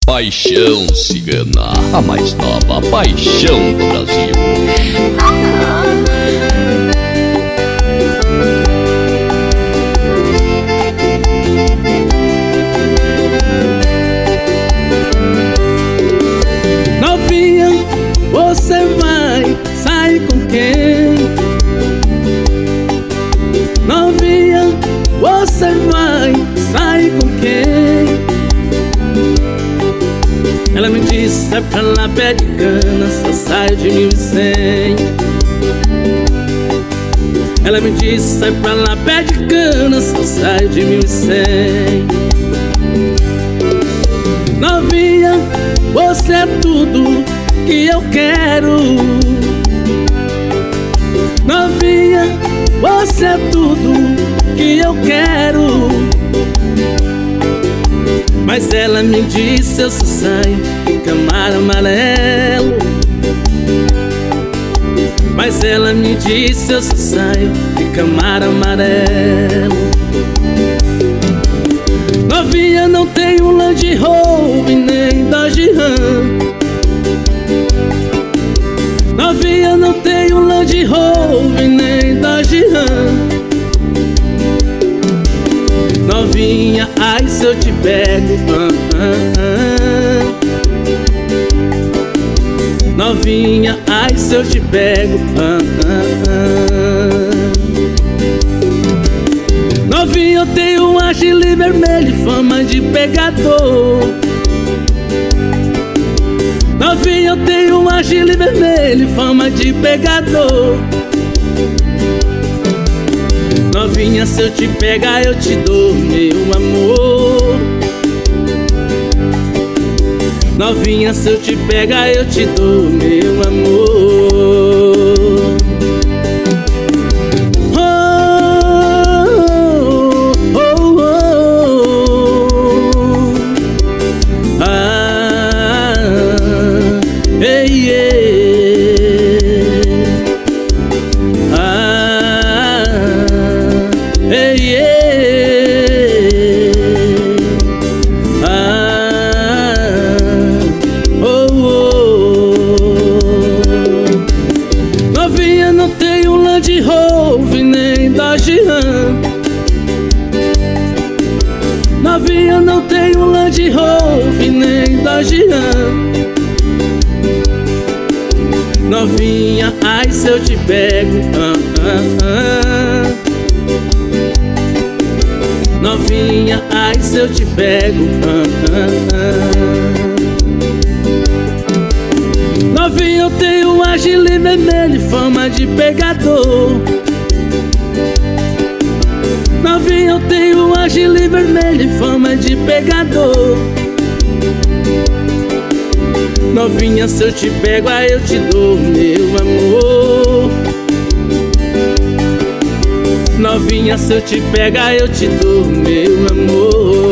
Paixão Cigana, a mais nova paixão do Brasil. Novinha, você vai sair com quem? Novinha, você vai sair com quem? Ela me disse, é pra lá pé de cana, só saio de 1.100. Ela me disse, é pra lá pé de cana, só saio de 1.100. Novinha, você é tudo que eu quero. Novinha, você é tudo que eu quero. Mas ela me disse, eu só saio de Camaro amarelo. Mas ela me disse, eu só saio de Camaro amarelo. Novinha, não tenho Land Rover nem Dodge Ram. Novinha, não tenho Land Rover nem Dodge Ram. Novinha, ai se eu te pego, Novinha, ai se eu te pego, Novinha, eu tenho um agile vermelho e fama de pegador. Novinha, eu tenho um agile vermelho e fama de pegador. Novinha, se eu te pegar eu te dou meu amor. Novinha, se eu te pegar eu te dou meu amor. Oh, oh, oh, oh. Ah, ei, ei. Ah, ei, ei. Ah, oh, oh. Novinha, não tenho Land Rover nem Dodge Ram. Novinha, não tenho Land Rover nem Dodge Ram. Novinha, ai se eu te pego, Novinha, ai se eu te pego, Novinha, eu tenho um agile vermelho e fama de pegador. Novinha, eu tenho um agile vermelho e fama de pegador. Novinha, se eu te pego, aí eu te dou meu amor. Novinha, se eu te pegar, eu te dou meu amor.